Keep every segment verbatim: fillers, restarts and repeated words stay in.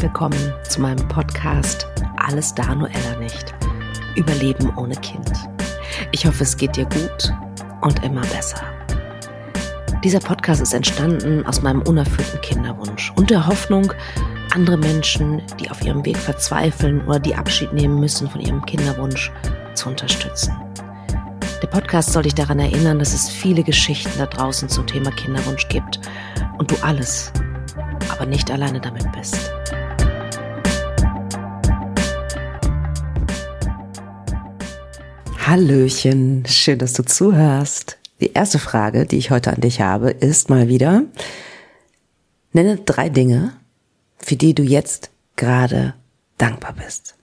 herzlich willkommen zu meinem Podcast Alles da, nur Ella nicht. Überleben ohne Kind. Ich hoffe, es geht dir gut und immer besser. Dieser Podcast ist entstanden aus meinem unerfüllten Kinderwunsch und der Hoffnung, andere Menschen, die auf ihrem Weg verzweifeln oder die Abschied nehmen müssen von ihrem Kinderwunsch, zu unterstützen. Der Podcast soll dich daran erinnern, dass es viele Geschichten da draußen zum Thema Kinderwunsch gibt und du alles, aber nicht alleine damit bist. Hallöchen, schön, dass du zuhörst. Die erste Frage, die ich heute an dich habe, ist mal wieder: Nenne drei Dinge, für die du jetzt gerade dankbar bist.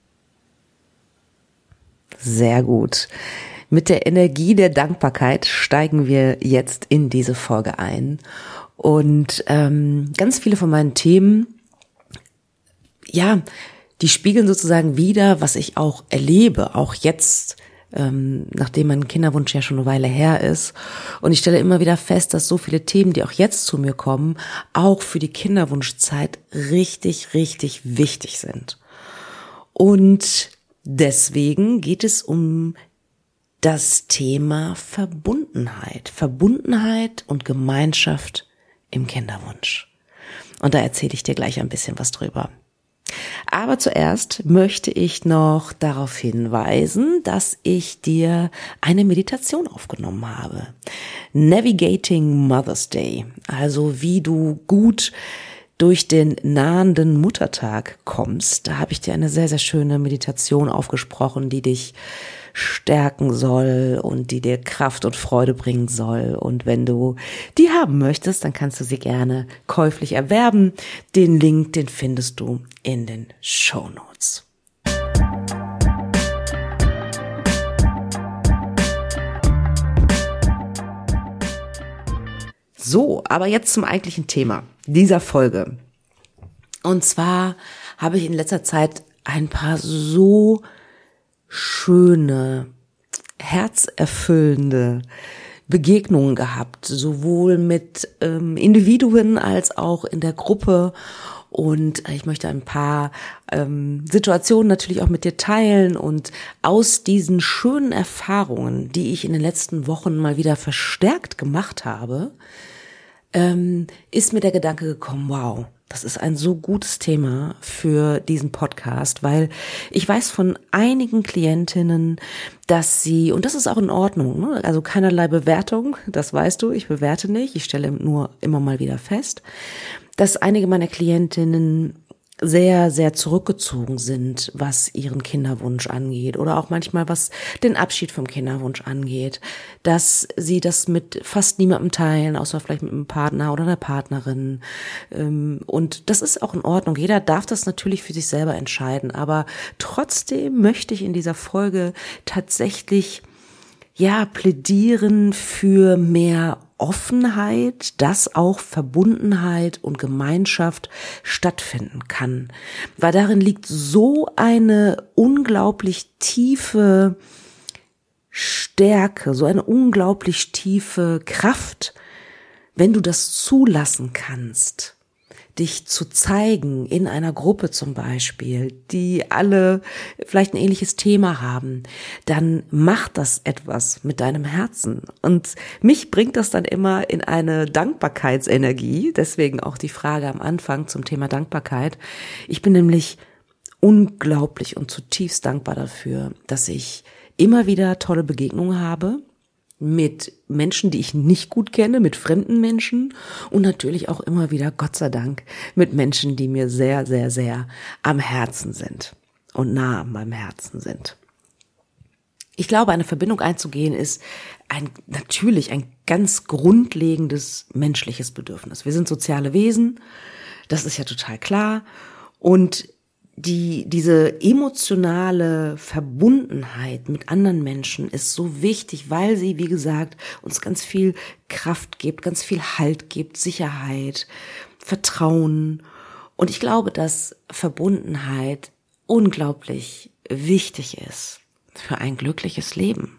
Sehr gut. Mit der Energie der Dankbarkeit steigen wir jetzt in diese Folge ein. Und ähm, ganz viele von meinen Themen, ja, die spiegeln sozusagen wider, was ich auch erlebe, auch jetzt, ähm, nachdem mein Kinderwunsch ja schon eine Weile her ist. Und ich stelle immer wieder fest, dass so viele Themen, die auch jetzt zu mir kommen, auch für die Kinderwunschzeit richtig, richtig wichtig sind. Und deswegen geht es um das Thema Verbundenheit. Verbundenheit und Gemeinschaft im Kinderwunsch. Und da erzähle ich dir gleich ein bisschen was drüber. Aber zuerst möchte ich noch darauf hinweisen, dass ich dir eine Meditation aufgenommen habe. Navigating Mother's Day. Also wie du gut durch den nahenden Muttertag kommst. Da habe ich dir eine sehr, sehr schöne Meditation aufgesprochen, die dich stärken soll und die dir Kraft und Freude bringen soll. Und wenn du die haben möchtest, dann kannst du sie gerne käuflich erwerben. Den Link, den findest du in den Shownotes. So, aber jetzt zum eigentlichen Thema dieser Folge. Und zwar habe ich in letzter Zeit ein paar so schöne, herzerfüllende Begegnungen gehabt, sowohl mit ähm, Individuen als auch in der Gruppe. Und ich möchte ein paar ähm, Situationen natürlich auch mit dir teilen. Und aus diesen schönen Erfahrungen, die ich in den letzten Wochen mal wieder verstärkt gemacht habe, ähm, ist mir der Gedanke gekommen, wow, das ist ein so gutes Thema für diesen Podcast, weil ich weiß von einigen Klientinnen, dass sie, und das ist auch in Ordnung, ne? Also keinerlei Bewertung, das weißt du, ich bewerte nicht, ich stelle nur immer mal wieder fest, dass einige meiner Klientinnen sehr, sehr zurückgezogen sind, was ihren Kinderwunsch angeht oder auch manchmal was den Abschied vom Kinderwunsch angeht, dass sie das mit fast niemandem teilen, außer vielleicht mit einem Partner oder einer Partnerin. Und das ist auch in Ordnung. Jeder darf das natürlich für sich selber entscheiden, aber trotzdem möchte ich in dieser Folge tatsächlich ja plädieren für mehr Offenheit, dass auch Verbundenheit und Gemeinschaft stattfinden kann. Weil darin liegt so eine unglaublich tiefe Stärke, so eine unglaublich tiefe Kraft, wenn du das zulassen kannst, dich zu zeigen in einer Gruppe zum Beispiel, die alle vielleicht ein ähnliches Thema haben, dann macht das etwas mit deinem Herzen. Und mich bringt das dann immer in eine Dankbarkeitsenergie, deswegen auch die Frage am Anfang zum Thema Dankbarkeit. Ich bin nämlich unglaublich und zutiefst dankbar dafür, dass ich immer wieder tolle Begegnungen habe, mit Menschen, die ich nicht gut kenne, mit fremden Menschen und natürlich auch immer wieder, Gott sei Dank, mit Menschen, die mir sehr, sehr, sehr am Herzen sind und nah an meinem Herzen sind. Ich glaube, eine Verbindung einzugehen ist ein natürlich ein ganz grundlegendes menschliches Bedürfnis. Wir sind soziale Wesen, das ist ja total klar, und Die, diese emotionale Verbundenheit mit anderen Menschen ist so wichtig, weil sie, wie gesagt, uns ganz viel Kraft gibt, ganz viel Halt gibt, Sicherheit, Vertrauen. Und ich glaube, dass Verbundenheit unglaublich wichtig ist für ein glückliches Leben.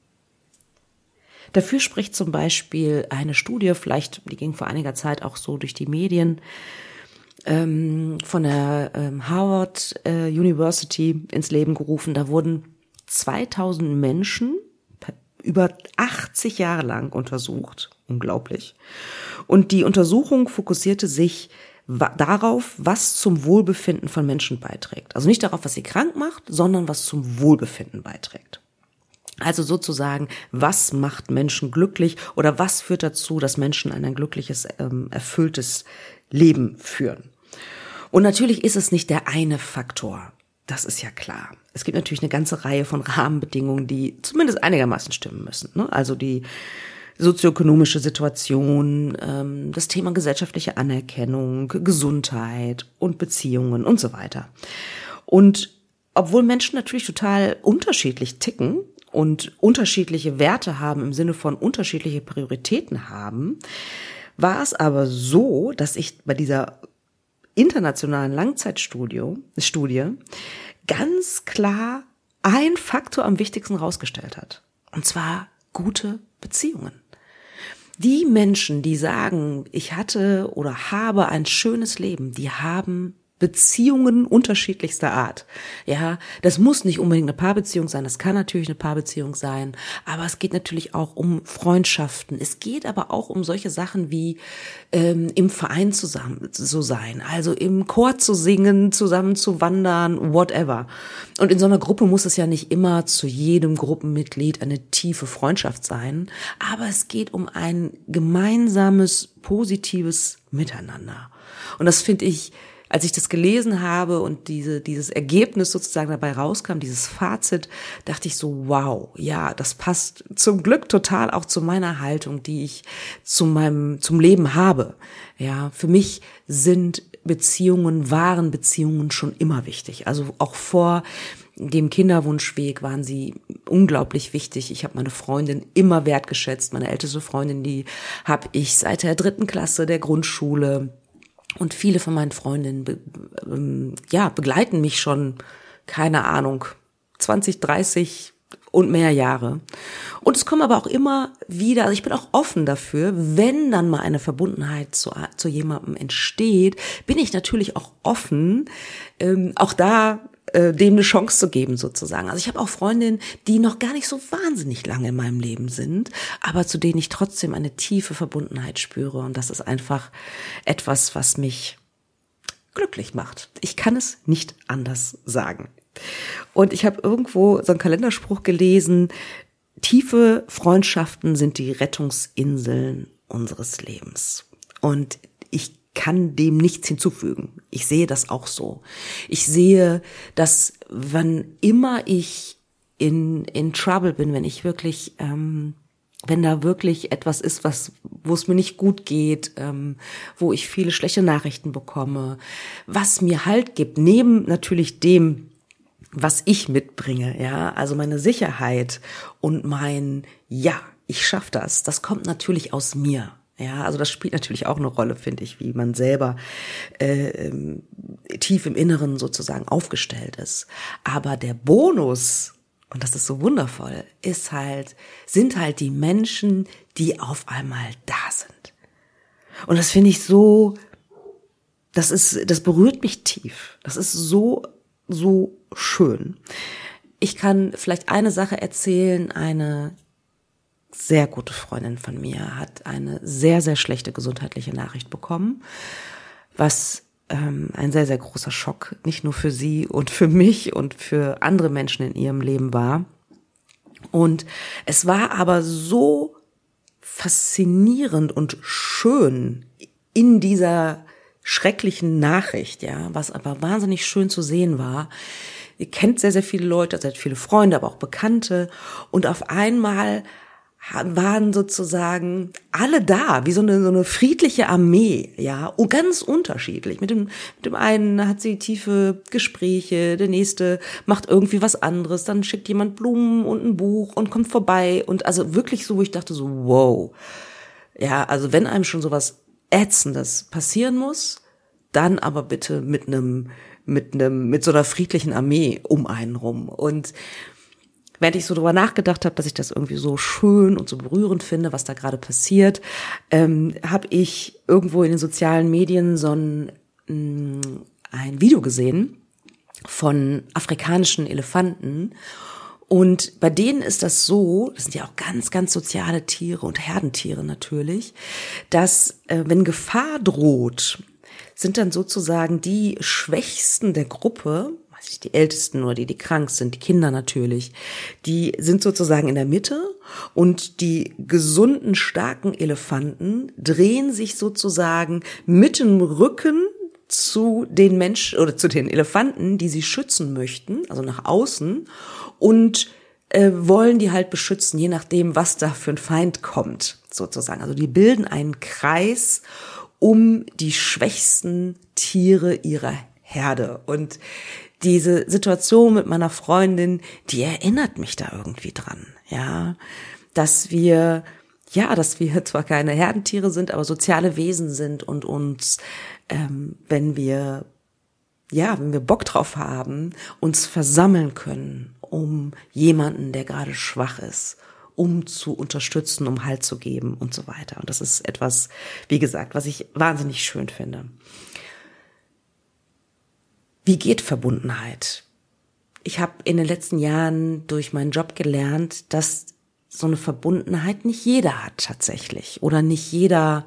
Dafür spricht zum Beispiel eine Studie, vielleicht, die ging vor einiger Zeit auch so durch die Medien, ähm, von der ähm, Harvard äh, University ins Leben gerufen. Da wurden zweitausend Menschen über achtzig Jahre lang untersucht. Unglaublich. Und die Untersuchung fokussierte sich wa- darauf, was zum Wohlbefinden von Menschen beiträgt. Also nicht darauf, was sie krank macht, sondern was zum Wohlbefinden beiträgt. Also sozusagen, was macht Menschen glücklich oder was führt dazu, dass Menschen ein glückliches, ähm, erfülltes Leben führen. Und natürlich ist es nicht der eine Faktor. Das ist ja klar. Es gibt natürlich eine ganze Reihe von Rahmenbedingungen, die zumindest einigermaßen stimmen müssen. Ne? Also die sozioökonomische Situation, ähm, das Thema gesellschaftliche Anerkennung, Gesundheit und Beziehungen und so weiter. Und obwohl Menschen natürlich total unterschiedlich ticken und unterschiedliche Werte haben im Sinne von unterschiedliche Prioritäten haben, war es aber so, dass ich bei dieser internationalen Langzeitstudie Studie ganz klar ein Faktor am wichtigsten rausgestellt hat. Und zwar gute Beziehungen. Die Menschen, die sagen, ich hatte oder habe ein schönes Leben, die haben Beziehungen unterschiedlichster Art. Ja, das muss nicht unbedingt eine Paarbeziehung sein, das kann natürlich eine Paarbeziehung sein, aber es geht natürlich auch um Freundschaften. Es geht aber auch um solche Sachen wie ähm, im Verein zusammen zu sein, also im Chor zu singen, zusammen zu wandern, whatever. Und in so einer Gruppe muss es ja nicht immer zu jedem Gruppenmitglied eine tiefe Freundschaft sein, aber es geht um ein gemeinsames, positives Miteinander. Und das finde ich, als ich das gelesen habe und diese dieses Ergebnis sozusagen dabei rauskam, dieses Fazit, dachte ich so, wow, ja, das passt zum Glück total auch zu meiner Haltung, die ich zu meinem zum Leben habe. Ja, für mich sind Beziehungen, wahren Beziehungen schon immer wichtig. Also auch vor dem Kinderwunschweg waren sie unglaublich wichtig. Ich habe meine Freundin immer wertgeschätzt. Meine älteste Freundin, die habe ich seit der dritten Klasse der Grundschule. Und viele von meinen Freundinnen be, ähm, ja, begleiten mich schon, keine Ahnung, zwanzig, dreißig und mehr Jahre. Und es kommen aber auch immer wieder, also ich bin auch offen dafür, wenn dann mal eine Verbundenheit zu, zu jemandem entsteht, bin ich natürlich auch offen, ähm, auch da äh, dem eine Chance zu geben sozusagen. Also ich habe auch Freundinnen, die noch gar nicht so wahnsinnig lange in meinem Leben sind, aber zu denen ich trotzdem eine tiefe Verbundenheit spüre. Und das ist einfach etwas, was mich glücklich macht. Ich kann es nicht anders sagen. Und ich habe irgendwo so einen Kalenderspruch gelesen: Tiefe Freundschaften sind die Rettungsinseln unseres Lebens. Und ich kann dem nichts hinzufügen. Ich sehe das auch so. Ich sehe, dass wann immer ich in in Trouble bin, wenn ich wirklich, ähm, wenn da wirklich etwas ist, was wo es mir nicht gut geht, ähm, wo ich viele schlechte Nachrichten bekomme, was mir Halt gibt, neben natürlich dem, was ich mitbringe, ja, also meine Sicherheit und mein, ja, ich schaff das, das kommt natürlich aus mir. Ja, also das spielt natürlich auch eine Rolle, finde ich, wie man selber äh, tief im Inneren sozusagen aufgestellt ist. Aber der Bonus, und das ist so wundervoll, ist halt, sind halt die Menschen, die auf einmal da sind. Und das finde ich so, das ist, das berührt mich tief. Das ist so, so schön. Ich kann vielleicht eine Sache erzählen, eine sehr gute Freundin von mir hat eine sehr, sehr schlechte gesundheitliche Nachricht bekommen, was ähm, ein sehr, sehr großer Schock nicht nur für sie und für mich und für andere Menschen in ihrem Leben war. Und es war aber so faszinierend und schön in dieser schrecklichen Nachricht, ja, was aber wahnsinnig schön zu sehen war. Ihr kennt sehr, sehr viele Leute, sehr viele Freunde, aber auch Bekannte, und auf einmal waren sozusagen alle da, wie so eine, so eine friedliche Armee, ja, und ganz unterschiedlich. Mit dem, mit dem einen hat sie tiefe Gespräche, der nächste macht irgendwie was anderes, dann schickt jemand Blumen und ein Buch und kommt vorbei, und also wirklich so, wo ich dachte so, wow. Ja, also wenn einem schon sowas Ätzendes passieren muss, dann aber bitte mit einem, mit einem, mit so einer friedlichen Armee um einen rum. Und während ich so drüber nachgedacht habe, dass ich das irgendwie so schön und so berührend finde, was da gerade passiert, ähm, habe ich irgendwo in den sozialen Medien so ein mh, ein Video gesehen von afrikanischen Elefanten. Und bei denen ist das so, das sind ja auch ganz, ganz soziale Tiere und Herdentiere natürlich, dass äh, wenn Gefahr droht, sind dann sozusagen die Schwächsten der Gruppe, weiß ich, die Ältesten oder die, die krank sind, die Kinder natürlich, die sind sozusagen in der Mitte und die gesunden, starken Elefanten drehen sich sozusagen mit dem Rücken zu den Menschen oder zu den Elefanten, die sie schützen möchten, also nach außen, und äh, wollen die halt beschützen, je nachdem, was da für ein Feind kommt, sozusagen. Also die bilden einen Kreis um die schwächsten Tiere ihrer Herde. Und diese Situation mit meiner Freundin, die erinnert mich da irgendwie dran, ja, dass wir, ja, dass wir zwar keine Herdentiere sind, aber soziale Wesen sind und uns, ähm, wenn wir, ja, wenn wir Bock drauf haben, uns versammeln können, um jemanden, der gerade schwach ist, um zu unterstützen, um Halt zu geben und so weiter. Und das ist etwas, wie gesagt, was ich wahnsinnig schön finde. Wie geht Verbundenheit? Ich habe in den letzten Jahren durch meinen Job gelernt, dass so eine Verbundenheit nicht jeder hat tatsächlich. Oder nicht jeder,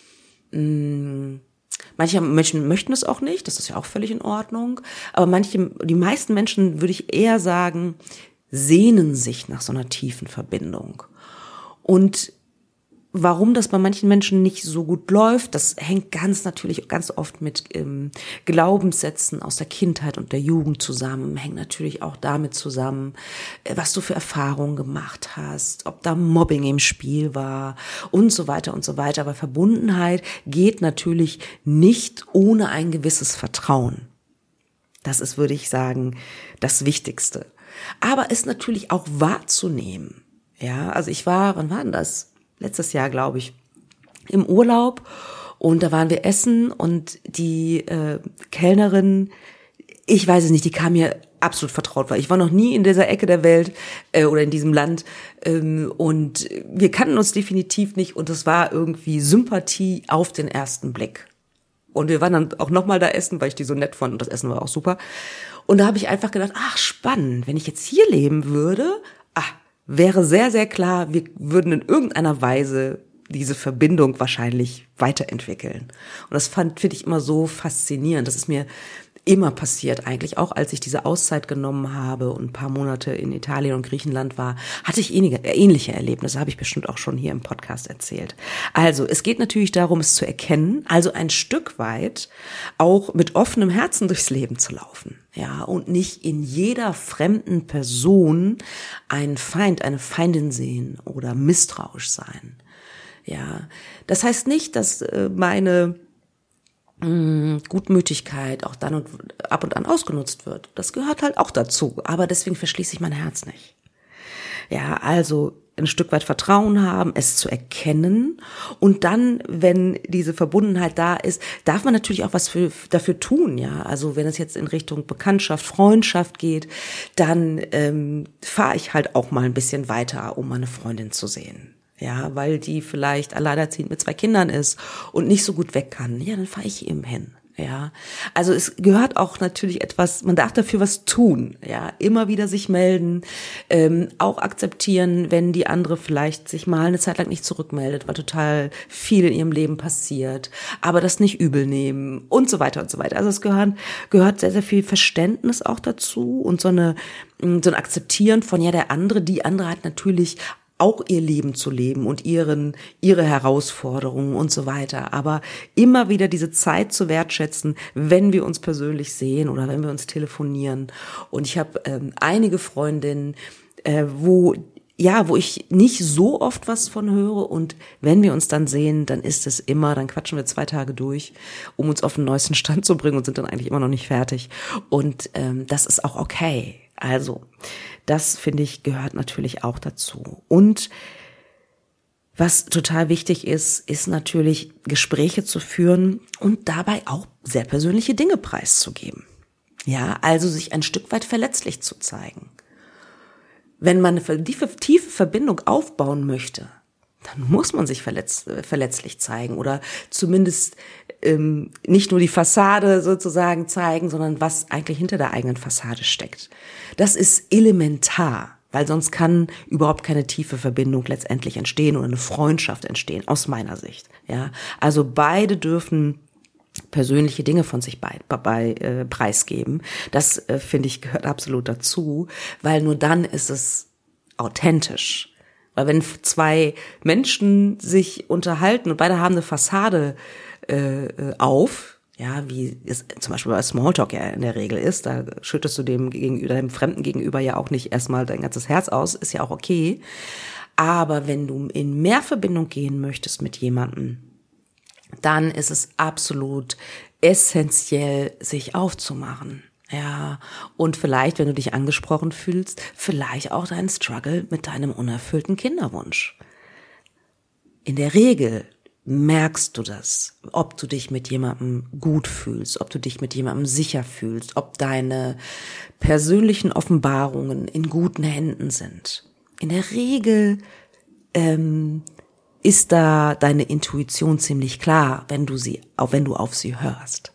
mh, manche Menschen möchten es auch nicht, das ist ja auch völlig in Ordnung. Aber manche, die meisten Menschen, würde ich eher sagen, sehnen sich nach so einer tiefen Verbindung. Und warum das bei manchen Menschen nicht so gut läuft, das hängt ganz natürlich ganz oft mit ähm, Glaubenssätzen aus der Kindheit und der Jugend zusammen, hängt natürlich auch damit zusammen, äh, was du für Erfahrungen gemacht hast, ob da Mobbing im Spiel war und so weiter und so weiter. Aber Verbundenheit geht natürlich nicht ohne ein gewisses Vertrauen. Das ist, würde ich sagen, das Wichtigste. Aber es natürlich auch wahrzunehmen. Ja, also ich war, wann war denn das? Letztes Jahr, glaube ich, im Urlaub, und da waren wir essen und die äh, Kellnerin, ich weiß es nicht, die kam mir absolut vertraut vor. Ich war noch nie in dieser Ecke der Welt äh, oder in diesem Land ähm, und wir kannten uns definitiv nicht und es war irgendwie Sympathie auf den ersten Blick. Und wir waren dann auch nochmal da essen, weil ich die so nett fand und das Essen war auch super. Und da habe ich einfach gedacht, ach spannend, wenn ich jetzt hier leben würde, ah, wäre sehr, sehr klar, wir würden in irgendeiner Weise diese Verbindung wahrscheinlich weiterentwickeln. Und das fand, finde ich immer so faszinierend. Das ist mir immer passiert eigentlich. Auch als ich diese Auszeit genommen habe und ein paar Monate in Italien und Griechenland war, hatte ich ähnliche, ähnliche Erlebnisse, habe ich bestimmt auch schon hier im Podcast erzählt. Also es geht natürlich darum, es zu erkennen, also ein Stück weit auch mit offenem Herzen durchs Leben zu laufen. Ja, und nicht in jeder fremden Person einen Feind, eine Feindin sehen oder misstrauisch sein. Ja, das heißt nicht, dass äh, meine mh, Gutmütigkeit auch dann und ab und an ausgenutzt wird. Das gehört halt auch dazu. Aber deswegen verschließe ich mein Herz nicht. Ja, also ein Stück weit Vertrauen haben, es zu erkennen, und dann, wenn diese Verbundenheit da ist, darf man natürlich auch was für, dafür tun, ja. Also wenn es jetzt in Richtung Bekanntschaft, Freundschaft geht, dann ähm, fahre ich halt auch mal ein bisschen weiter, um meine Freundin zu sehen. Ja, weil die vielleicht alleinerziehend mit zwei Kindern ist und nicht so gut weg kann. Ja, dann fahre ich eben hin. Ja, also es gehört auch natürlich etwas, man darf dafür was tun, ja, immer wieder sich melden, ähm, auch akzeptieren, wenn die andere vielleicht sich mal eine Zeit lang nicht zurückmeldet, weil total viel in ihrem Leben passiert, aber das nicht übel nehmen und so weiter und so weiter. Also es gehört, gehört sehr, sehr viel Verständnis auch dazu und so eine, so ein Akzeptieren von, ja, der andere, die andere hat natürlich auch ihr Leben zu leben und ihren, ihre Herausforderungen und so weiter. Aber immer wieder diese Zeit zu wertschätzen, wenn wir uns persönlich sehen oder wenn wir uns telefonieren. Und ich habe ähm, einige Freundinnen, äh, wo, ja, wo ich nicht so oft was von höre. Und wenn wir uns dann sehen, dann ist es immer, dann quatschen wir zwei Tage durch, um uns auf den neuesten Stand zu bringen und sind dann eigentlich immer noch nicht fertig. Und ähm, das ist auch okay. Also, das, finde ich, gehört natürlich auch dazu. Und was total wichtig ist, ist natürlich Gespräche zu führen und dabei auch sehr persönliche Dinge preiszugeben. Ja, also sich ein Stück weit verletzlich zu zeigen. Wenn man eine tiefe Verbindung aufbauen möchte, dann muss man sich verletz, verletzlich zeigen oder zumindest ähm, nicht nur die Fassade sozusagen zeigen, sondern was eigentlich hinter der eigenen Fassade steckt. Das ist elementar, weil sonst kann überhaupt keine tiefe Verbindung letztendlich entstehen oder eine Freundschaft entstehen, aus meiner Sicht. Ja, also beide dürfen persönliche Dinge von sich bei, bei äh, preisgeben. Das, äh, finde ich, gehört absolut dazu, weil nur dann ist es authentisch. Weil wenn zwei Menschen sich unterhalten und beide haben eine Fassade äh, auf, ja, wie es zum Beispiel bei Smalltalk ja in der Regel ist, da schüttest du dem gegenüber, deinem Fremden gegenüber ja auch nicht erstmal dein ganzes Herz aus, ist ja auch okay. Aber wenn du in mehr Verbindung gehen möchtest mit jemandem, dann ist es absolut essentiell, sich aufzumachen. Ja, und vielleicht, wenn du dich angesprochen fühlst, vielleicht auch deinen Struggle mit deinem unerfüllten Kinderwunsch. In der Regel merkst du das, ob du dich mit jemandem gut fühlst, ob du dich mit jemandem sicher fühlst, ob deine persönlichen Offenbarungen in guten Händen sind. In der Regel ähm, ist da deine Intuition ziemlich klar, wenn du sie, auch wenn du auf sie hörst.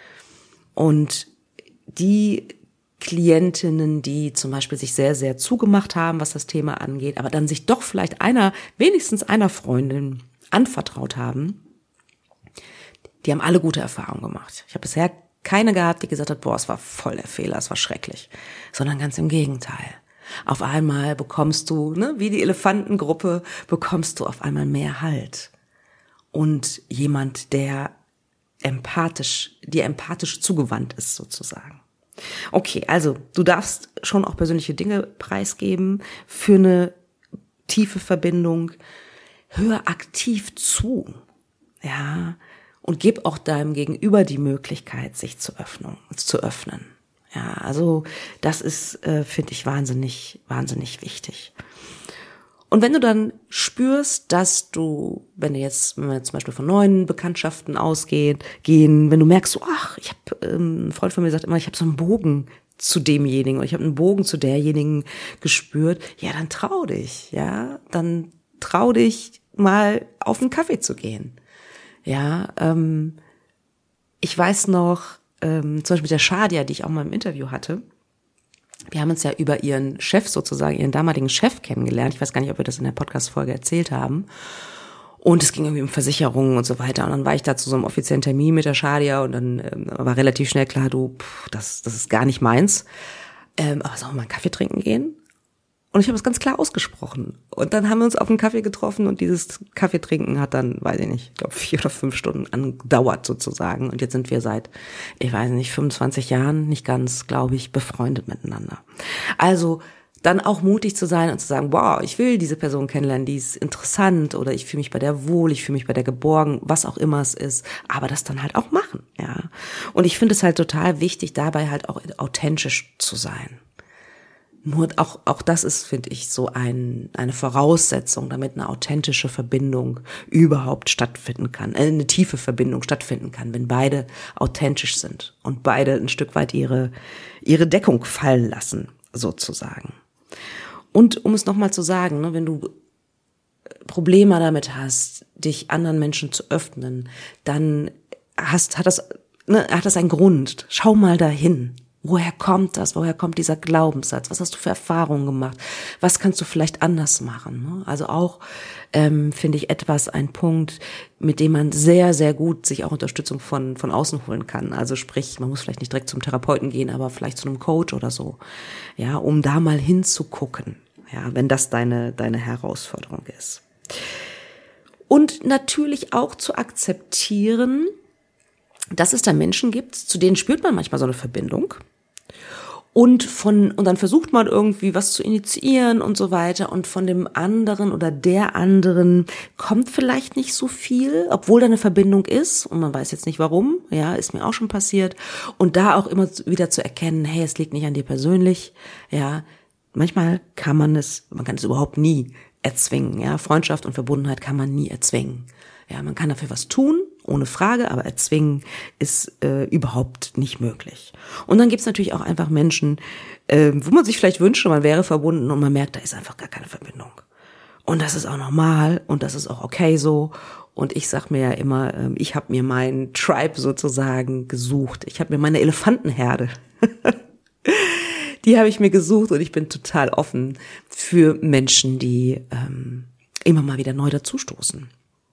Und die Klientinnen, die zum Beispiel sich sehr, sehr zugemacht haben, was das Thema angeht, aber dann sich doch vielleicht einer, wenigstens einer Freundin anvertraut haben, die haben alle gute Erfahrungen gemacht. Ich habe bisher keine gehabt, die gesagt hat, boah, es war voll der Fehler, es war schrecklich, sondern ganz im Gegenteil. Auf einmal bekommst du, ne, wie die Elefantengruppe, bekommst du auf einmal mehr Halt. Und jemand, der empathisch, dir empathisch zugewandt ist sozusagen. Okay, also du darfst schon auch persönliche Dinge preisgeben für eine tiefe Verbindung. Hör aktiv zu, ja, und gib auch deinem Gegenüber die Möglichkeit, sich zu öffnen, zu öffnen. Ja, also das ist, äh, finde ich, wahnsinnig, wahnsinnig wichtig. Und wenn du dann spürst, dass du, wenn du jetzt, wenn wir zum Beispiel von neuen Bekanntschaften ausgehen, gehen, wenn du merkst, so, ach, ich habe, ähm, ein Freund von mir sagt immer, ich habe so einen Bogen zu demjenigen oder ich habe einen Bogen zu derjenigen gespürt, ja, dann trau dich, ja, dann trau dich mal auf einen Kaffee zu gehen. Ja, ähm, ich weiß noch, ähm, zum Beispiel mit der Shadia, die ich auch mal im Interview hatte, wir haben uns ja über ihren Chef sozusagen, ihren damaligen Chef kennengelernt. Ich weiß gar nicht, ob wir das in der Podcast-Folge erzählt haben. Und es ging irgendwie um Versicherungen und so weiter. Und dann war ich da zu so einem offiziellen Termin mit der Shadia und dann ähm, war relativ schnell klar, du, pff, das, das ist gar nicht meins. Ähm, aber sollen wir mal einen Kaffee trinken gehen? Und ich habe es ganz klar ausgesprochen. Und dann haben wir uns auf einen Kaffee getroffen und dieses Kaffeetrinken hat dann, weiß ich nicht, ich glaube vier oder fünf Stunden angedauert sozusagen. Und jetzt sind wir seit, ich weiß nicht, fünfundzwanzig Jahren, nicht ganz, glaube ich, befreundet miteinander. Also dann auch mutig zu sein und zu sagen, wow, ich will diese Person kennenlernen, die ist interessant oder ich fühle mich bei der wohl, ich fühle mich bei der geborgen, was auch immer es ist, aber das dann halt auch machen, ja. Und ich finde es halt total wichtig, dabei halt auch authentisch zu sein. Nur auch, auch das ist, finde ich, so ein, eine Voraussetzung, damit eine authentische Verbindung überhaupt stattfinden kann, äh, eine tiefe Verbindung stattfinden kann, wenn beide authentisch sind und beide ein Stück weit ihre, ihre Deckung fallen lassen, sozusagen. Und um es nochmal zu sagen, ne, wenn du Probleme damit hast, dich anderen Menschen zu öffnen, dann hast, hat das, ne, hat das einen Grund. Schau mal dahin. Woher kommt das? Woher kommt dieser Glaubenssatz? Was hast du für Erfahrungen gemacht? Was kannst du vielleicht anders machen? Also auch, ähm, finde ich, etwas, ein Punkt, mit dem man sehr, sehr gut sich auch Unterstützung von von außen holen kann. Also sprich, man muss vielleicht nicht direkt zum Therapeuten gehen, aber vielleicht zu einem Coach oder so. Ja, um da mal hinzugucken. Ja, wenn das deine deine Herausforderung ist. Und natürlich auch zu akzeptieren, dass es da Menschen gibt, zu denen spürt man manchmal so eine Verbindung. Und von, und dann versucht man irgendwie was zu initiieren und so weiter. Und von dem anderen oder der anderen kommt vielleicht nicht so viel, obwohl da eine Verbindung ist. Und man weiß jetzt nicht warum. Ja, ist mir auch schon passiert. Und da auch immer wieder zu erkennen, hey, es liegt nicht an dir persönlich. Ja, manchmal kann man es, man kann es überhaupt nie erzwingen. Ja, Freundschaft und Verbundenheit kann man nie erzwingen. Ja, man kann dafür was tun, ohne Frage, aber erzwingen ist äh, überhaupt nicht möglich. Und dann gibt's natürlich auch einfach Menschen, äh, wo man sich vielleicht wünscht, man wäre verbunden und man merkt, da ist einfach gar keine Verbindung. Und das ist auch normal und das ist auch okay so. Und ich sag mir ja immer, ich habe mir meinen Tribe sozusagen gesucht. Ich habe mir meine Elefantenherde, die habe ich mir gesucht und ich bin total offen für Menschen, die ähm, immer mal wieder neu dazustoßen.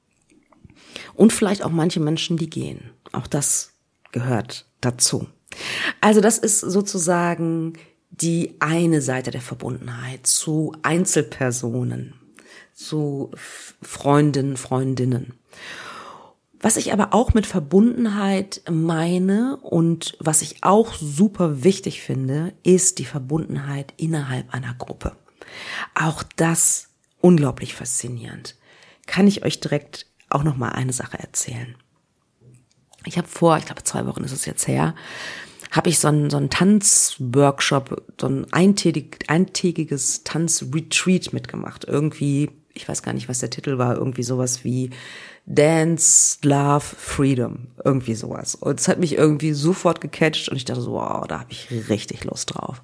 Und vielleicht auch manche Menschen, die gehen. Auch das gehört dazu. Also das ist sozusagen die eine Seite der Verbundenheit zu Einzelpersonen, zu Freundinnen, Freundinnen. Was ich aber auch mit Verbundenheit meine und was ich auch super wichtig finde, ist die Verbundenheit innerhalb einer Gruppe. Auch das unglaublich faszinierend. Kann ich euch direkt auch noch mal eine Sache erzählen. Ich habe vor, ich glaube zwei Wochen ist es jetzt her, habe ich so einen, so einen Tanzworkshop, so ein eintägig, eintägiges Tanzretreat mitgemacht. Irgendwie, ich weiß gar nicht, was der Titel war, irgendwie sowas wie Dance, Love, Freedom, irgendwie sowas. Und es hat mich irgendwie sofort gecatcht und ich dachte so, wow, da habe ich richtig Lust drauf.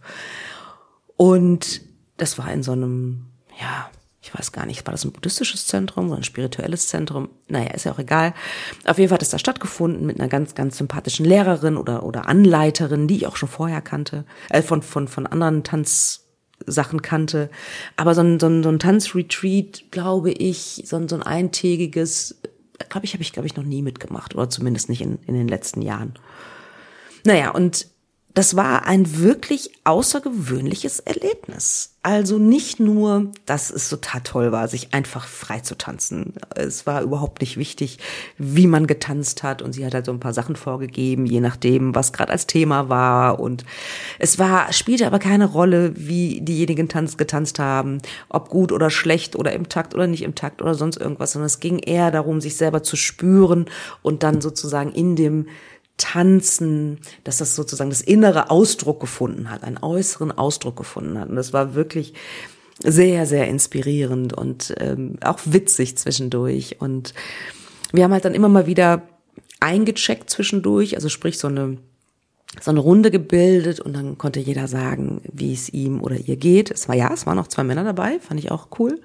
Und das war in so einem, ja, ich weiß gar nicht, war das ein buddhistisches Zentrum oder ein spirituelles Zentrum? Naja, ist ja auch egal. Auf jeden Fall hat es da stattgefunden mit einer ganz, ganz sympathischen Lehrerin oder oder Anleiterin, die ich auch schon vorher kannte, äh, von von von anderen Tanzsachen kannte. Aber so ein so ein, so ein Tanzretreat, glaube ich, so ein so ein eintägiges, glaube ich, habe ich glaube ich noch nie mitgemacht oder zumindest nicht in in den letzten Jahren. Naja, und das war ein wirklich außergewöhnliches Erlebnis. Also nicht nur, dass es total toll war, sich einfach frei zu tanzen. Es war überhaupt nicht wichtig, wie man getanzt hat. Und sie hat halt so ein paar Sachen vorgegeben, je nachdem, was gerade als Thema war. Und es war, spielte aber keine Rolle, wie diejenigen Tanz getanzt haben, ob gut oder schlecht oder im Takt oder nicht im Takt oder sonst irgendwas. Sondern es ging eher darum, sich selber zu spüren und dann sozusagen in dem Tanzen, dass das sozusagen das innere Ausdruck gefunden hat, einen äußeren Ausdruck gefunden hat. Und das war wirklich sehr, sehr inspirierend und ähm, auch witzig zwischendurch. Und wir haben halt dann immer mal wieder eingecheckt zwischendurch, also sprich so eine so eine Runde gebildet und dann konnte jeder sagen, wie es ihm oder ihr geht. Es war ja, es waren auch zwei Männer dabei, fand ich auch cool.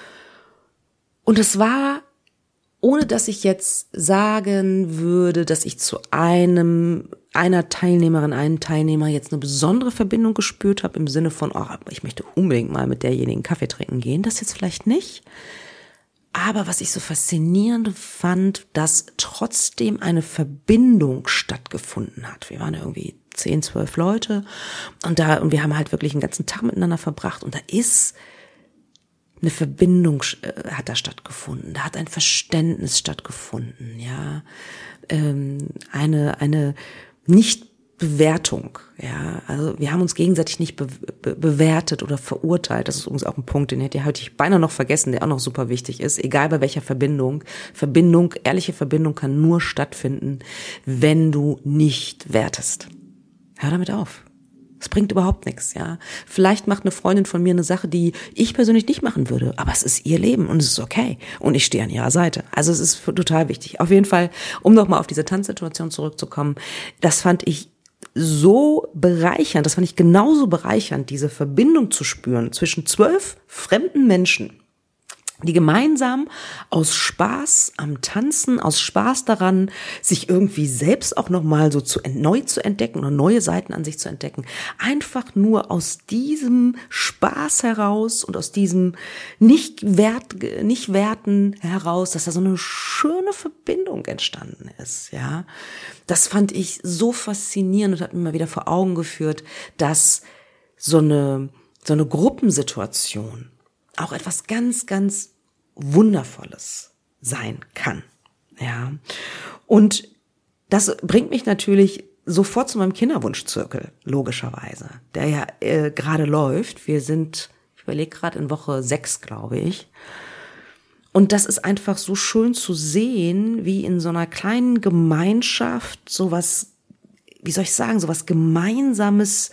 Und es war, ohne dass ich jetzt sagen würde, dass ich zu einem, einer Teilnehmerin, einem Teilnehmer jetzt eine besondere Verbindung gespürt habe, im Sinne von, oh, ich möchte unbedingt mal mit derjenigen Kaffee trinken gehen, das jetzt vielleicht nicht. Aber was ich so faszinierend fand, dass trotzdem eine Verbindung stattgefunden hat. Wir waren irgendwie zehn, zwölf Leute und da, und wir haben halt wirklich einen ganzen Tag miteinander verbracht und da ist eine Verbindung äh, hat da stattgefunden, da hat ein Verständnis stattgefunden, ja, ähm, eine eine Nichtbewertung, ja, also wir haben uns gegenseitig nicht be- be- bewertet oder verurteilt. Das ist übrigens auch ein Punkt, den hätte ich beinahe noch vergessen, der auch noch super wichtig ist. Egal bei welcher Verbindung, Verbindung, ehrliche Verbindung kann nur stattfinden, wenn du nicht wertest. Hör damit auf. Es bringt überhaupt nichts, ja. Vielleicht macht eine Freundin von mir eine Sache, die ich persönlich nicht machen würde, aber es ist ihr Leben und es ist okay und ich stehe an ihrer Seite. Also es ist total wichtig. Auf jeden Fall, um nochmal auf diese Tanzsituation zurückzukommen, das fand ich so bereichernd, das fand ich genauso bereichernd, diese Verbindung zu spüren zwischen zwölf fremden Menschen, die gemeinsam aus Spaß am Tanzen, aus Spaß daran, sich irgendwie selbst auch nochmal so zu, neu zu entdecken oder neue Seiten an sich zu entdecken, einfach nur aus diesem Spaß heraus und aus diesem Nicht-Wert, Nicht-Werten heraus, dass da so eine schöne Verbindung entstanden ist, ja. Das fand ich so faszinierend und hat mir mal wieder vor Augen geführt, dass so eine, so eine Gruppensituation auch etwas ganz, ganz Wundervolles sein kann, ja. Und das bringt mich natürlich sofort zu meinem Kinderwunschzirkel, logischerweise, der ja äh, gerade läuft. Wir sind, ich überlege gerade, in Woche sechs, glaube ich. Und das ist einfach so schön zu sehen, wie in so einer kleinen Gemeinschaft sowas, wie soll ich sagen, sowas Gemeinsames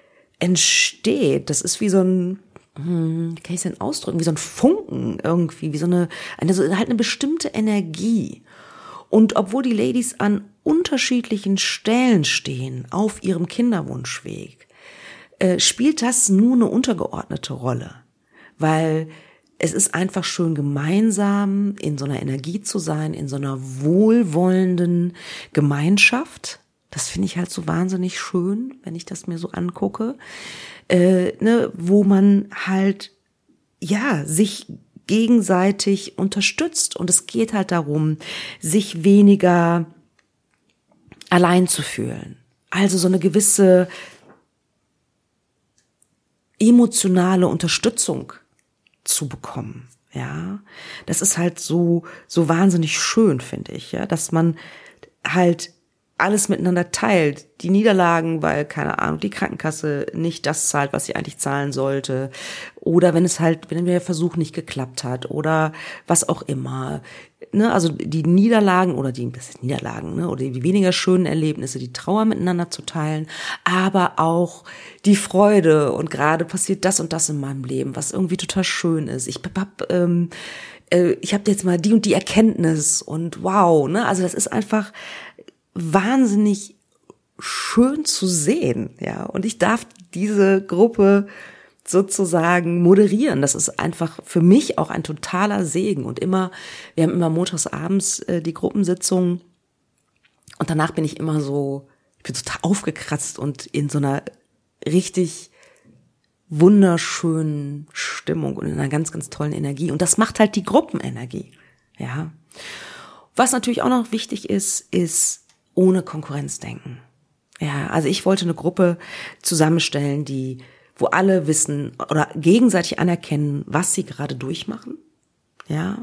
entsteht. Das ist wie so ein, hm, wie kann ich es denn ausdrücken, wie so ein Funken irgendwie, wie so eine, eine so, halt eine bestimmte Energie. Und obwohl die Ladies an unterschiedlichen Stellen stehen auf ihrem Kinderwunschweg, äh, spielt das nur eine untergeordnete Rolle, weil es ist einfach schön, gemeinsam in so einer Energie zu sein, in so einer wohlwollenden Gemeinschaft. Das finde ich halt so wahnsinnig schön, wenn ich das mir so angucke, äh, ne, wo man halt, ja, sich gegenseitig unterstützt. Und es geht halt darum, sich weniger allein zu fühlen. Also so eine gewisse emotionale Unterstützung zu bekommen. Ja, das ist halt so, so wahnsinnig schön, finde ich, ja, dass man halt alles miteinander teilt, die Niederlagen, weil, keine Ahnung, die Krankenkasse nicht das zahlt, was sie eigentlich zahlen sollte, oder wenn es halt, wenn der Versuch nicht geklappt hat, oder was auch immer, ne, also die Niederlagen oder die, das ist Niederlagen, ne, oder die weniger schönen Erlebnisse, die Trauer miteinander zu teilen, aber auch die Freude, und gerade passiert das und das in meinem Leben, was irgendwie total schön ist. Ich hab, ähm, äh, ich habe jetzt mal die und die Erkenntnis und wow, ne, also das ist einfach wahnsinnig schön zu sehen, ja. Und ich darf diese Gruppe sozusagen moderieren. Das ist einfach für mich auch ein totaler Segen. Und immer, wir haben immer montags abends äh, die Gruppensitzung. Und danach bin ich immer so, ich bin total aufgekratzt und in so einer richtig wunderschönen Stimmung und in einer ganz, ganz tollen Energie. Und das macht halt die Gruppenenergie, ja. Was natürlich auch noch wichtig ist, ist ohne Konkurrenzdenken. Ja, also ich wollte eine Gruppe zusammenstellen, die, wo alle wissen oder gegenseitig anerkennen, was sie gerade durchmachen, ja,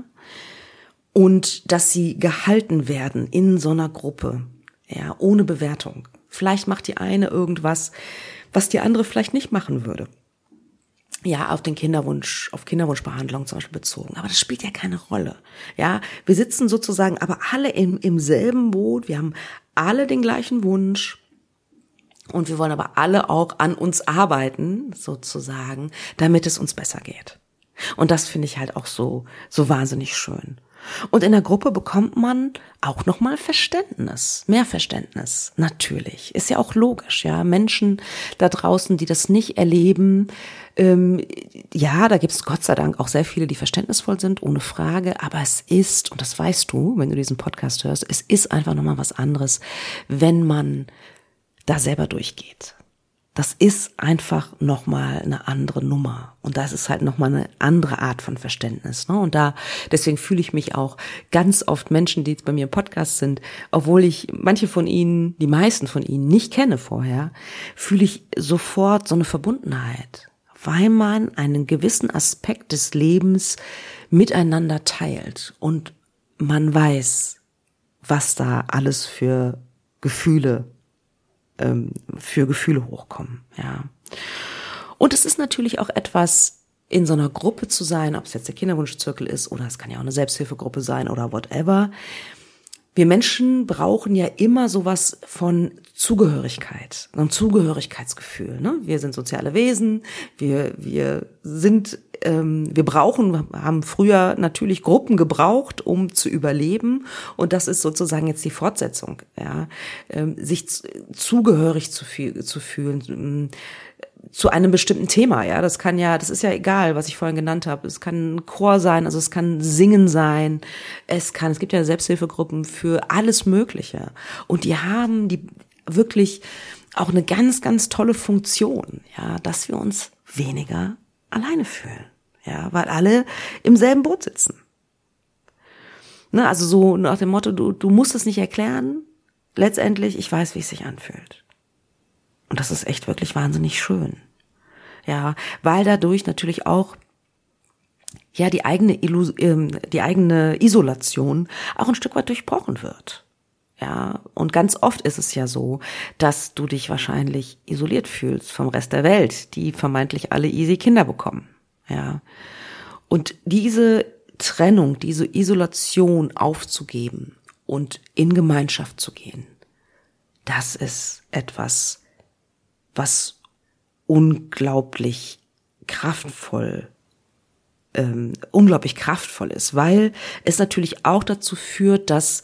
und dass sie gehalten werden in so einer Gruppe, ja, ohne Bewertung. Vielleicht macht die eine irgendwas, was die andere vielleicht nicht machen würde. Ja, auf den Kinderwunsch, auf Kinderwunschbehandlung zum Beispiel bezogen. Aber das spielt ja keine Rolle. Ja, wir sitzen sozusagen aber alle im, im selben Boot. Wir haben alle den gleichen Wunsch. Und wir wollen aber alle auch an uns arbeiten, sozusagen, damit es uns besser geht. Und das finde ich halt auch so, so wahnsinnig schön. Und in der Gruppe bekommt man auch nochmal Verständnis, mehr Verständnis, natürlich. Ist ja auch logisch, ja. Menschen da draußen, die das nicht erleben, ähm, ja, da gibt es Gott sei Dank auch sehr viele, die verständnisvoll sind, ohne Frage. Aber es ist, und das weißt du, wenn du diesen Podcast hörst, es ist einfach nochmal was anderes, wenn man da selber durchgeht. Das ist einfach nochmal eine andere Nummer. Und das ist halt nochmal eine andere Art von Verständnis. Ne? Und da, deswegen fühle ich mich auch ganz oft Menschen, die jetzt bei mir im Podcast sind, obwohl ich manche von ihnen, die meisten von ihnen nicht kenne vorher, fühle ich sofort so eine Verbundenheit, weil man einen gewissen Aspekt des Lebens miteinander teilt. Und man weiß, was da alles für Gefühle für Gefühle hochkommen, ja. Und es ist natürlich auch etwas, in so einer Gruppe zu sein, ob es jetzt der Kinderwunschzirkel ist oder es kann ja auch eine Selbsthilfegruppe sein oder whatever. Wir Menschen brauchen ja immer sowas von Zugehörigkeit, ein Zugehörigkeitsgefühl, ne? Wir sind soziale Wesen, wir wir sind ähm, wir brauchen, haben früher natürlich Gruppen gebraucht, um zu überleben, und das ist sozusagen jetzt die Fortsetzung, ja, ähm, sich z- zugehörig zu, viel, zu fühlen, zu einem bestimmten Thema, ja, das kann ja, das ist ja egal, was ich vorhin genannt habe, es kann ein Chor sein, also es kann Singen sein, es kann, es gibt ja Selbsthilfegruppen für alles Mögliche, und die haben die wirklich auch eine ganz, ganz tolle Funktion, ja, dass wir uns weniger alleine fühlen, ja, weil alle im selben Boot sitzen. Ne, also so nach dem Motto, du, du musst es nicht erklären, letztendlich, ich weiß, wie es sich anfühlt. Und das ist echt wirklich wahnsinnig schön. Ja, weil dadurch natürlich auch ja die eigene Illus- ähm, die eigene Isolation auch ein Stück weit durchbrochen wird. Ja, und ganz oft ist es ja so, dass du dich wahrscheinlich isoliert fühlst vom Rest der Welt, die vermeintlich alle easy Kinder bekommen. Ja. Und diese Trennung, diese Isolation aufzugeben und in Gemeinschaft zu gehen, das ist etwas, was unglaublich kraftvoll, ähm, unglaublich kraftvoll ist, weil es natürlich auch dazu führt, dass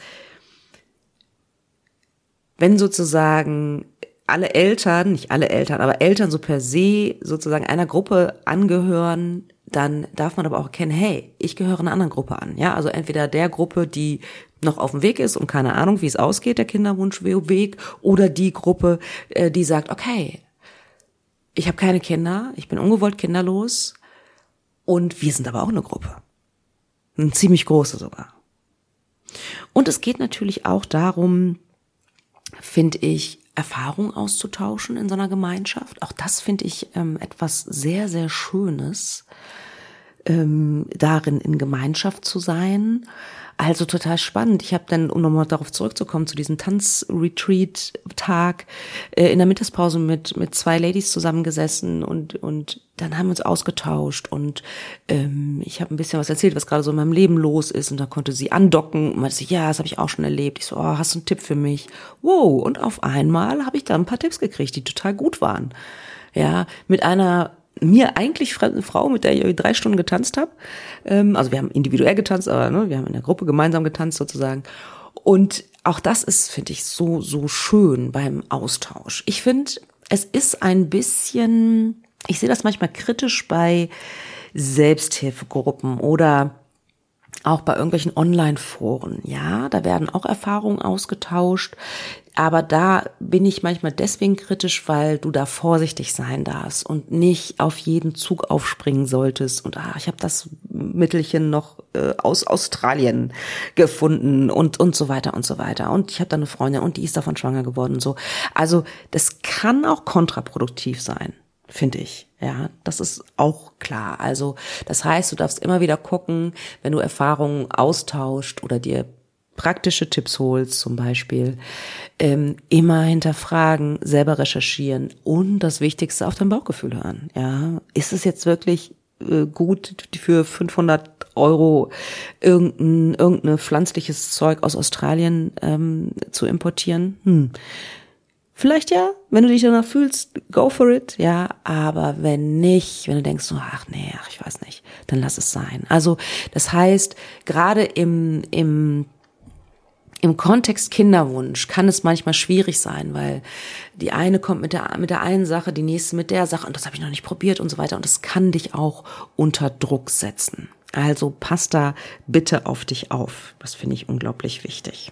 wenn sozusagen alle Eltern, nicht alle Eltern, aber Eltern so per se sozusagen einer Gruppe angehören, dann darf man aber auch erkennen, hey, ich gehöre einer anderen Gruppe an. Ja, also entweder der Gruppe, die noch auf dem Weg ist und keine Ahnung, wie es ausgeht, der Kinderwunschweg, oder die Gruppe, die sagt, okay, ich habe keine Kinder, ich bin ungewollt kinderlos und wir sind aber auch eine Gruppe. Eine ziemlich große sogar. Und es geht natürlich auch darum, finde ich, Erfahrung auszutauschen in so einer Gemeinschaft. Auch das finde ich ähm, etwas sehr, sehr Schönes, ähm, darin in Gemeinschaft zu sein. Also total spannend. Ich habe dann, um nochmal darauf zurückzukommen, zu diesem Tanz-Retreat-Tag äh, in der Mittagspause mit mit zwei Ladies zusammengesessen und und dann haben wir uns ausgetauscht und ähm, ich habe ein bisschen was erzählt, was gerade so in meinem Leben los ist und da konnte sie andocken und meinte, ja, das habe ich auch schon erlebt. Ich so, oh, hast du einen Tipp für mich? Wow, und auf einmal habe ich da ein paar Tipps gekriegt, die total gut waren. Ja, mit einer mir eigentlich fremde Frau, mit der ich drei Stunden getanzt habe. Ähm, also wir haben individuell getanzt, aber ne, wir haben in der Gruppe gemeinsam getanzt sozusagen. Und auch das ist, finde ich, so, so schön beim Austausch. Ich finde, es ist ein bisschen, ich sehe das manchmal kritisch bei Selbsthilfegruppen oder auch bei irgendwelchen Online-Foren. Ja, da werden auch Erfahrungen ausgetauscht. Aber da bin ich manchmal deswegen kritisch, weil du da vorsichtig sein darfst und nicht auf jeden Zug aufspringen solltest. Und ah, ich habe das Mittelchen noch äh, aus Australien gefunden und und so weiter und so weiter. Und ich habe da eine Freundin und die ist davon schwanger geworden und so. Also das kann auch kontraproduktiv sein, finde ich. Ja, das ist auch klar. Also das heißt, du darfst immer wieder gucken, wenn du Erfahrungen austauscht oder dir praktische Tipps holst zum Beispiel, ähm, immer hinterfragen, selber recherchieren und das Wichtigste auf dein Bauchgefühl hören. Ja, ist es jetzt wirklich äh, gut für fünfhundert Euro irgendein irgendein pflanzliches Zeug aus Australien ähm, zu importieren? Hm. Vielleicht ja, wenn du dich danach fühlst, go for it, ja, aber wenn nicht, wenn du denkst so, ach nee, ach ich weiß nicht, dann lass es sein. Also das heißt, gerade im im Im Kontext Kinderwunsch kann es manchmal schwierig sein, weil die eine kommt mit der mit der einen Sache, die nächste mit der Sache und das habe ich noch nicht probiert und so weiter und das kann dich auch unter Druck setzen. Also pass da bitte auf dich auf. Das finde ich unglaublich wichtig.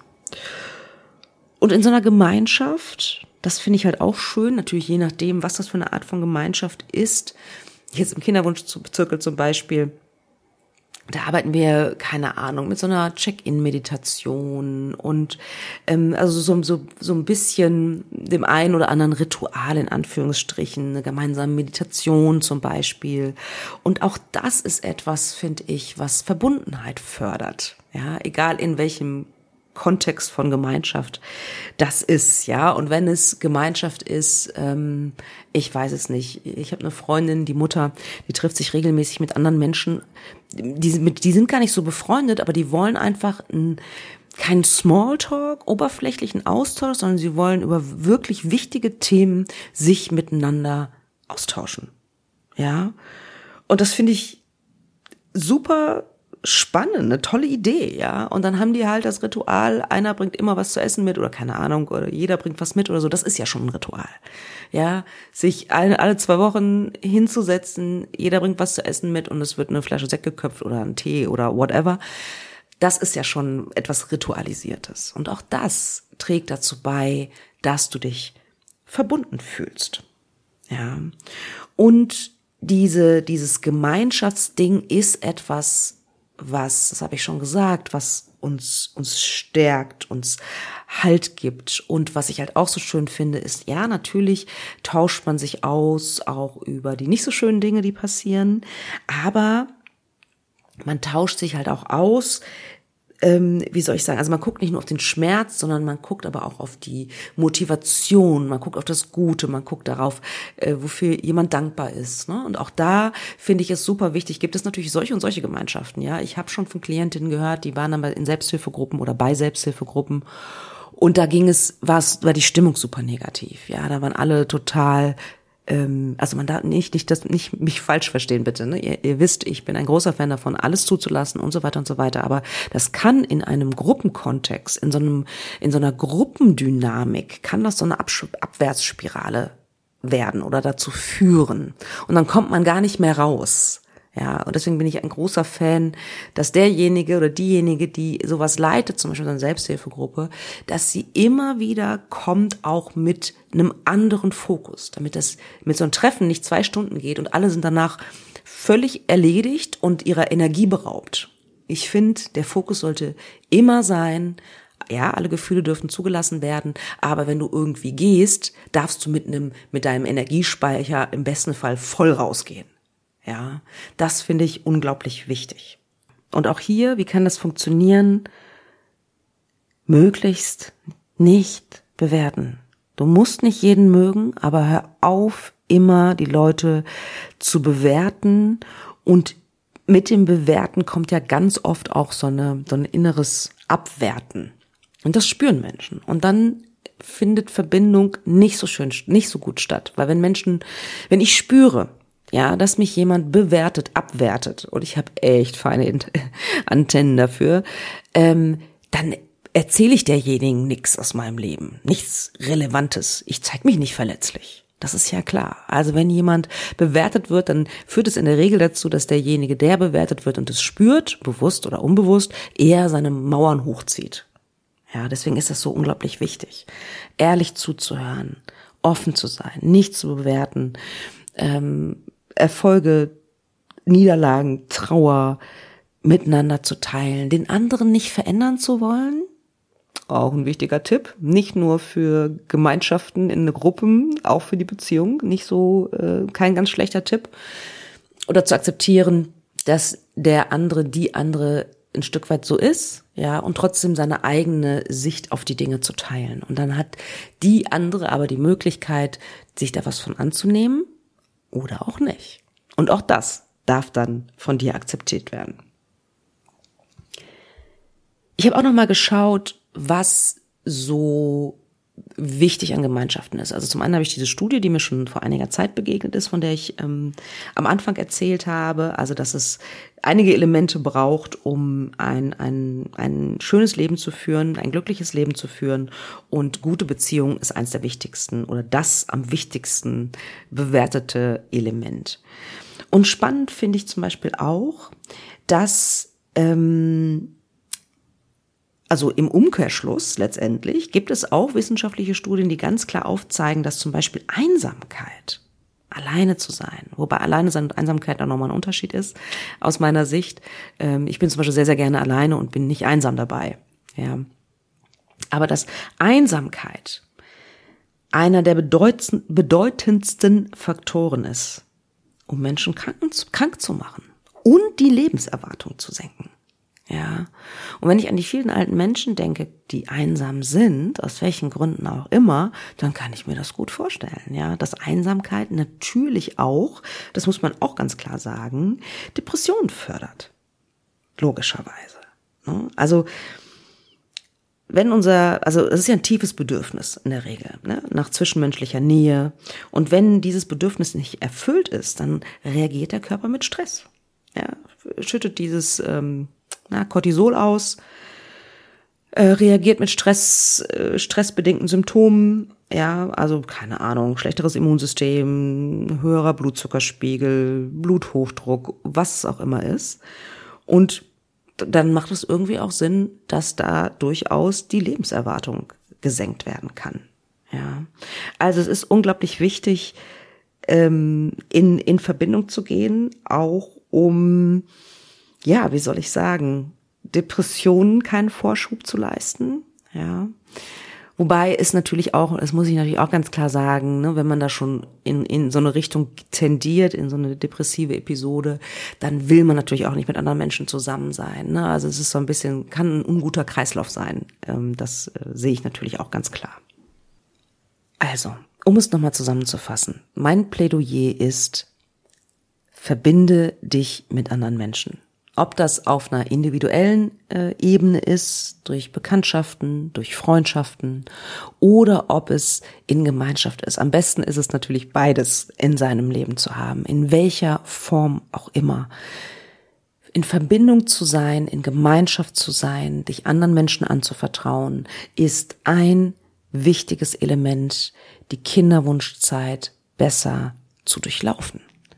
Und in so einer Gemeinschaft, das finde ich halt auch schön, natürlich je nachdem, was das für eine Art von Gemeinschaft ist. Jetzt im Kinderwunschzirkel zum Beispiel, da arbeiten wir, keine Ahnung, mit so einer Check-in-Meditation und ähm, also so, so, so ein bisschen dem einen oder anderen Ritual in Anführungsstrichen, eine gemeinsame Meditation zum Beispiel. Und auch das ist etwas, finde ich, was Verbundenheit fördert. Ja, egal in welchem Kontext von Gemeinschaft das ist, ja. Und wenn es Gemeinschaft ist, ähm, ich weiß es nicht. Ich habe eine Freundin, die Mutter, die trifft sich regelmäßig mit anderen Menschen, die, mit, die sind gar nicht so befreundet, aber die wollen einfach ein, keinen Smalltalk, oberflächlichen Austausch, sondern sie wollen über wirklich wichtige Themen sich miteinander austauschen, ja. Und das finde ich super spannend, eine tolle Idee, ja. Und dann haben die halt das Ritual, einer bringt immer was zu essen mit oder keine Ahnung, oder jeder bringt was mit oder so. Das ist ja schon ein Ritual, ja. Sich alle, alle zwei Wochen hinzusetzen, jeder bringt was zu essen mit und es wird eine Flasche Sekt geköpft oder ein Tee oder whatever. Das ist ja schon etwas Ritualisiertes. Und auch das trägt dazu bei, dass du dich verbunden fühlst, ja. Und diese, dieses Gemeinschaftsding ist etwas, was, das habe ich schon gesagt, was uns uns stärkt, uns Halt gibt. Und was ich halt auch so schön finde, ist, ja, natürlich tauscht man sich aus, auch über die nicht so schönen Dinge, die passieren, aber man tauscht sich halt auch aus, ähm, wie soll ich sagen, also man guckt nicht nur auf den Schmerz, sondern man guckt aber auch auf die Motivation, man guckt auf das Gute, man guckt darauf, äh, wofür jemand dankbar ist, ne? Und auch da finde ich es super wichtig, gibt es natürlich solche und solche Gemeinschaften, ja. Ich habe schon von Klientinnen gehört, die waren dann in Selbsthilfegruppen oder bei Selbsthilfegruppen und da ging es, war es, war die Stimmung super negativ, ja. Da waren alle total, also man darf nicht, nicht, das, nicht mich falsch verstehen, bitte. Ne? Ihr, ihr wisst, ich bin ein großer Fan davon, alles zuzulassen und so weiter und so weiter. Aber das kann in einem Gruppenkontext, in so einem, in so einer Gruppendynamik, kann das so eine Absch- Abwärtsspirale werden oder dazu führen. Und dann kommt man gar nicht mehr raus. Ja, und deswegen bin ich ein großer Fan, dass derjenige oder diejenige, die sowas leitet, zum Beispiel so eine Selbsthilfegruppe, dass sie immer wieder kommt, auch mit einem anderen Fokus, damit das mit so einem Treffen nicht zwei Stunden geht und alle sind danach völlig erledigt und ihrer Energie beraubt. Ich finde, der Fokus sollte immer sein, ja, alle Gefühle dürfen zugelassen werden, aber wenn du irgendwie gehst, darfst du mit einem, mit deinem Energiespeicher im besten Fall voll rausgehen. Ja, das finde ich unglaublich wichtig. Und auch hier, wie kann das funktionieren? Möglichst nicht bewerten. Du musst nicht jeden mögen, aber hör auf, immer die Leute zu bewerten. Und mit dem Bewerten kommt ja ganz oft auch so eine, so ein inneres Abwerten. Und das spüren Menschen. Und dann findet Verbindung nicht so schön, nicht so gut statt. Weil wenn Menschen, wenn ich spüre, ja, dass mich jemand bewertet, abwertet, und ich habe echt feine Antennen dafür, ähm, dann erzähle ich derjenigen nichts aus meinem Leben, nichts Relevantes. Ich zeige mich nicht verletzlich. Das ist ja klar. Also wenn jemand bewertet wird, dann führt es in der Regel dazu, dass derjenige, der bewertet wird und es spürt, bewusst oder unbewusst, eher seine Mauern hochzieht. Ja, deswegen ist das so unglaublich wichtig, ehrlich zuzuhören, offen zu sein, nicht zu bewerten, ähm, Erfolge, Niederlagen, Trauer miteinander zu teilen, den anderen nicht verändern zu wollen. Auch ein wichtiger Tipp, nicht nur für Gemeinschaften in Gruppen, auch für die Beziehung, nicht so, äh, kein ganz schlechter Tipp. Oder zu akzeptieren, dass der andere, die andere ein Stück weit so ist, ja, und trotzdem seine eigene Sicht auf die Dinge zu teilen. Und dann hat die andere aber die Möglichkeit, sich da was von anzunehmen oder auch nicht. Und auch das darf dann von dir akzeptiert werden. Ich habe auch noch mal geschaut, was so wichtig an Gemeinschaften ist. Also zum einen habe ich diese Studie, die mir schon vor einiger Zeit begegnet ist, von der ich ähm, am Anfang erzählt habe, also dass es einige Elemente braucht, um ein, ein, ein schönes Leben zu führen, ein glückliches Leben zu führen, und gute Beziehung ist eines der wichtigsten oder das am wichtigsten bewertete Element. Und spannend finde ich zum Beispiel auch, dass ähm, also im Umkehrschluss letztendlich gibt es auch wissenschaftliche Studien, die ganz klar aufzeigen, dass zum Beispiel Einsamkeit, alleine zu sein, wobei alleine sein und Einsamkeit auch nochmal ein Unterschied ist, aus meiner Sicht. Ähm, ich bin zum Beispiel sehr, sehr gerne alleine und bin nicht einsam dabei. Ja. Aber dass Einsamkeit einer der bedeutendsten Faktoren ist, um Menschen krank, krank zu machen und die Lebenserwartung zu senken. Ja. Und wenn ich an die vielen alten Menschen denke, die einsam sind, aus welchen Gründen auch immer, dann kann ich mir das gut vorstellen, ja, dass Einsamkeit natürlich auch, das muss man auch ganz klar sagen, Depressionen fördert. Logischerweise. Ne? Also, wenn unser, also es ist ja ein tiefes Bedürfnis in der Regel, ne, nach zwischenmenschlicher Nähe. Und wenn dieses Bedürfnis nicht erfüllt ist, dann reagiert der Körper mit Stress. Ja, schüttet dieses ähm, na, Cortisol aus, äh, reagiert mit Stress, äh, stressbedingten Symptomen, ja, also keine Ahnung, schlechteres Immunsystem, höherer Blutzuckerspiegel, Bluthochdruck, was es auch immer ist. Und dann macht es irgendwie auch Sinn, dass da durchaus die Lebenserwartung gesenkt werden kann. Ja, also es ist unglaublich wichtig, ähm, in in Verbindung zu gehen, auch um, ja, wie soll ich sagen, Depressionen keinen Vorschub zu leisten. Ja, wobei es natürlich auch, das muss ich natürlich auch ganz klar sagen, ne, wenn man da schon in in so eine Richtung tendiert, in so eine depressive Episode, dann will man natürlich auch nicht mit anderen Menschen zusammen sein. Ne? Also es ist so ein bisschen, kann ein unguter Kreislauf sein. Ähm, das äh, sehe ich natürlich auch ganz klar. Also, um es nochmal zusammenzufassen, mein Plädoyer ist: Verbinde dich mit anderen Menschen. Ob das auf einer individuellen äh, Ebene ist, durch Bekanntschaften, durch Freundschaften, oder ob es in Gemeinschaft ist. Am besten ist es natürlich beides in seinem Leben zu haben, in welcher Form auch immer. In Verbindung zu sein, in Gemeinschaft zu sein, dich anderen Menschen anzuvertrauen, ist ein wichtiges Element, die Kinderwunschzeit besser zu durchlaufen.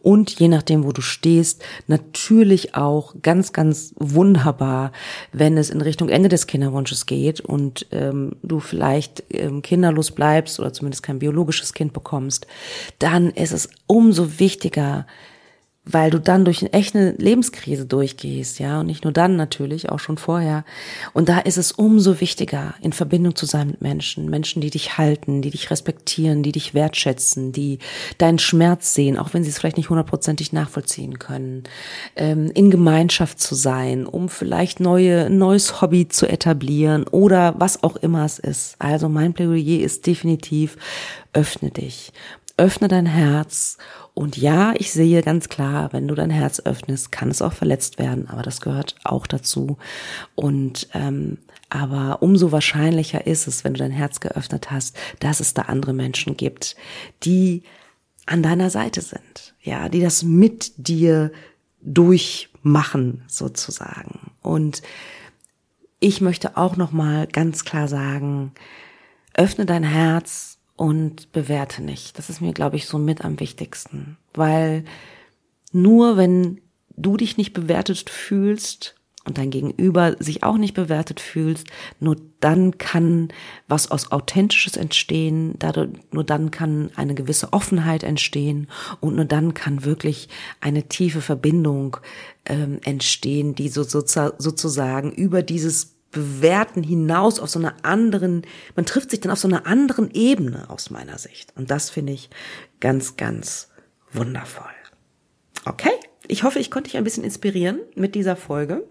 Und je nachdem, wo du stehst, natürlich auch ganz, ganz wunderbar, wenn es in Richtung Ende des Kinderwunsches geht und ähm, du vielleicht ähm, kinderlos bleibst oder zumindest kein biologisches Kind bekommst, dann ist es umso wichtiger, weil du dann durch eine echte Lebenskrise durchgehst, ja, und nicht nur dann natürlich, auch schon vorher. Und da ist es umso wichtiger, in Verbindung zu sein mit Menschen, Menschen, die dich halten, die dich respektieren, die dich wertschätzen, die deinen Schmerz sehen, auch wenn sie es vielleicht nicht hundertprozentig nachvollziehen können, ähm, in Gemeinschaft zu sein, um vielleicht neue, ein neues Hobby zu etablieren oder was auch immer es ist. Also mein Plädoyer ist definitiv, öffne dich, öffne dein Herz. Und ja, ich sehe ganz klar, wenn du dein Herz öffnest, kann es auch verletzt werden, aber das gehört auch dazu. Und ähm, aber umso wahrscheinlicher ist es, wenn du dein Herz geöffnet hast, dass es da andere Menschen gibt, die an deiner Seite sind, ja, die das mit dir durchmachen sozusagen. Und ich möchte auch noch mal ganz klar sagen: Öffne dein Herz und bewerte nicht. Das ist mir, glaube ich, so mit am wichtigsten. Weil nur wenn du dich nicht bewertet fühlst und dein Gegenüber sich auch nicht bewertet fühlst, nur dann kann was aus Authentisches entstehen, dadurch, nur dann kann eine gewisse Offenheit entstehen und nur dann kann wirklich eine tiefe Verbindung ähm, entstehen, die so, so sozusagen über dieses Bewerten hinaus auf so einer anderen, man trifft sich dann auf so einer anderen Ebene aus meiner Sicht. Und das finde ich ganz, ganz wundervoll. Okay, ich hoffe, ich konnte dich ein bisschen inspirieren mit dieser Folge.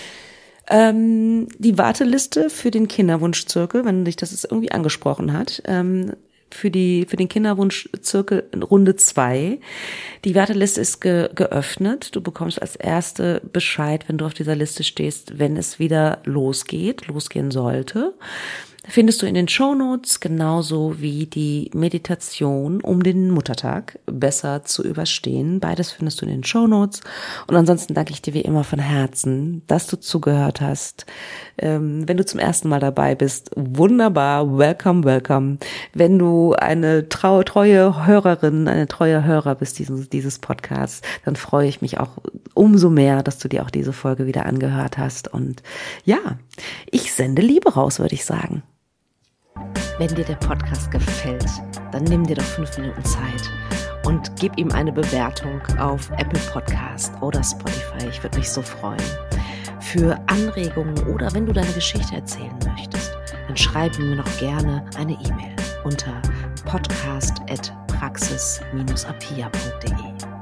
Ähm, die Warteliste für den Kinderwunschzirkel, wenn dich das jetzt irgendwie angesprochen hat, ähm, für die für den Kinderwunschzirkel Runde zwei. Die Warteliste ist ge, geöffnet. Du bekommst als Erste Bescheid, wenn du auf dieser Liste stehst, wenn es wieder losgeht, losgehen sollte. Findest du in den Shownotes, genauso wie die Meditation, um den Muttertag besser zu überstehen. Beides findest du in den Shownotes. Und ansonsten danke ich dir wie immer von Herzen, dass du zugehört hast. Ähm, wenn du zum ersten Mal dabei bist, wunderbar, welcome, welcome. Wenn du eine trau- treue Hörerin, eine treue Hörer bist dieses, dieses Podcasts, dann freue ich mich auch umso mehr, dass du dir auch diese Folge wieder angehört hast. Und ja, ich sende Liebe raus, würde ich sagen. Wenn dir der Podcast gefällt, dann nimm dir doch fünf Minuten Zeit und gib ihm eine Bewertung auf Apple Podcast oder Spotify. Ich würde mich so freuen. Für Anregungen oder wenn du deine Geschichte erzählen möchtest, dann schreib mir noch gerne eine E-Mail unter podcast at praxis dash apia punkt de.